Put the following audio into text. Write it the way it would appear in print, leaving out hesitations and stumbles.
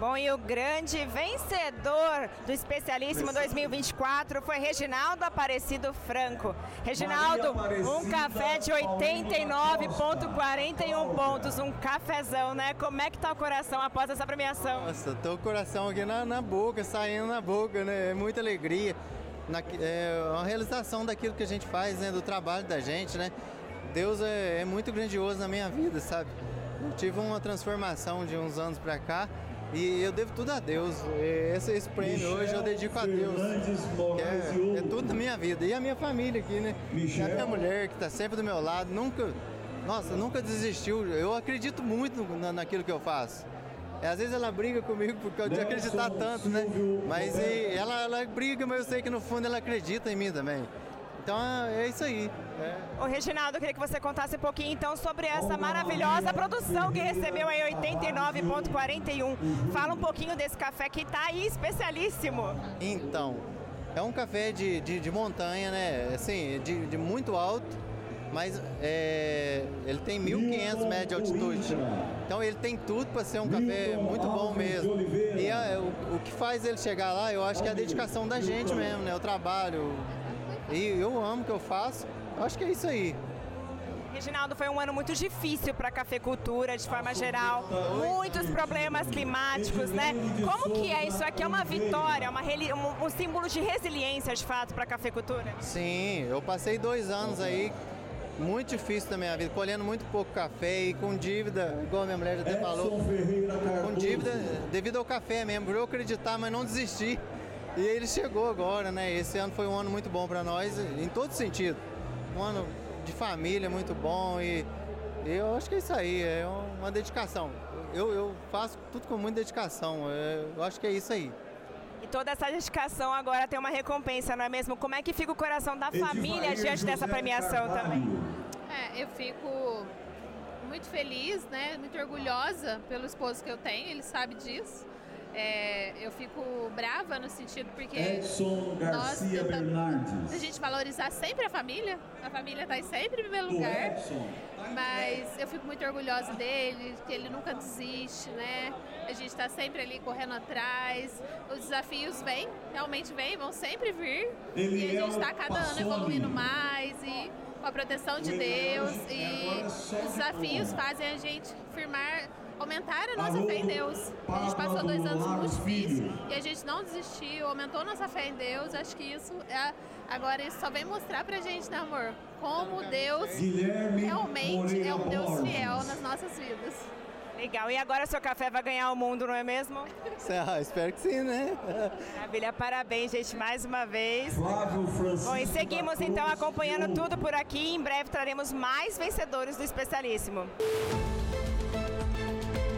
Bom, e o grande vencedor do Especialíssimo 2024 foi Reginaldo Aparecido Franco. Reginaldo, um café de 89,41 pontos, um cafezão, né? Como é que tá o coração após essa premiação? Nossa, tô com o coração aqui na boca, saindo na boca, né? É muita alegria. É uma realização daquilo que a gente faz, né? Do trabalho da gente, né? Deus é muito grandioso na minha vida, sabe? Eu tive uma transformação de uns anos pra cá e eu devo tudo a Deus. Esse prêmio hoje eu dedico a Deus, é tudo na minha vida. E a minha família aqui, né? E a minha mulher que tá sempre do meu lado, nunca desistiu. Eu acredito muito naquilo que eu faço. Às vezes ela briga comigo por causa de acreditar tanto, né? Mas ela briga, mas eu sei que no fundo ela acredita em mim também. Então é isso aí. Ô Reginaldo, eu queria que você contasse um pouquinho então sobre essa maravilhosa produção que recebeu aí 89,41. Fala um pouquinho desse café que tá aí especialíssimo. Então, é um café de montanha, né? Assim, de muito alto, mas ele tem 1.500 metros de altitude. Então ele tem tudo para ser um café muito bom mesmo. E o que faz ele chegar lá, eu acho que é a dedicação da gente mesmo, né? O trabalho. E eu amo o que eu faço, eu acho que é isso aí. Reginaldo, foi um ano muito difícil para a cafeicultura de forma geral, muitos problemas climáticos, né? Como que é isso aqui? É uma vitória, um símbolo de resiliência de fato para a cafeicultura? Sim, eu passei 2 anos aí, muito difícil da minha vida, colhendo muito pouco café e com dívida, igual a minha mulher já até falou, com dívida devido ao café mesmo, por eu acreditar, mas não desistir. E ele chegou agora, né? Esse ano foi um ano muito bom para nós, em todo sentido. Um ano de família muito bom e eu acho que é isso aí, é uma dedicação. Eu faço tudo com muita dedicação, eu acho que é isso aí. E toda essa dedicação agora tem uma recompensa, não é mesmo? Como é que fica o coração da família diante dessa premiação também? Eu fico muito feliz, né? Muito orgulhosa pelo esposo que eu tenho, ele sabe disso. Eu fico brava no sentido porque nós tentamos a gente valorizar sempre a família está sempre em primeiro lugar, mas eu fico muito orgulhosa dele, que ele nunca desiste, né? A gente está sempre ali correndo atrás, os desafios realmente vão sempre vir e a gente está cada ano evoluindo mais e com a proteção de Deus e os desafios fazem a gente aumentar a nossa fé em Deus. A gente passou 2 anos muito difíceis e a gente não desistiu, aumentou nossa fé em Deus. Acho que isso agora isso só vem mostrar pra gente, né, amor? Como Deus realmente é um Deus fiel nas nossas vidas. Legal, e agora seu café vai ganhar o mundo, não é mesmo? Espero que sim, né? Maravilha, parabéns, gente, mais uma vez. Bom, e seguimos então acompanhando tudo por aqui. Em breve traremos mais vencedores do Especialíssimo.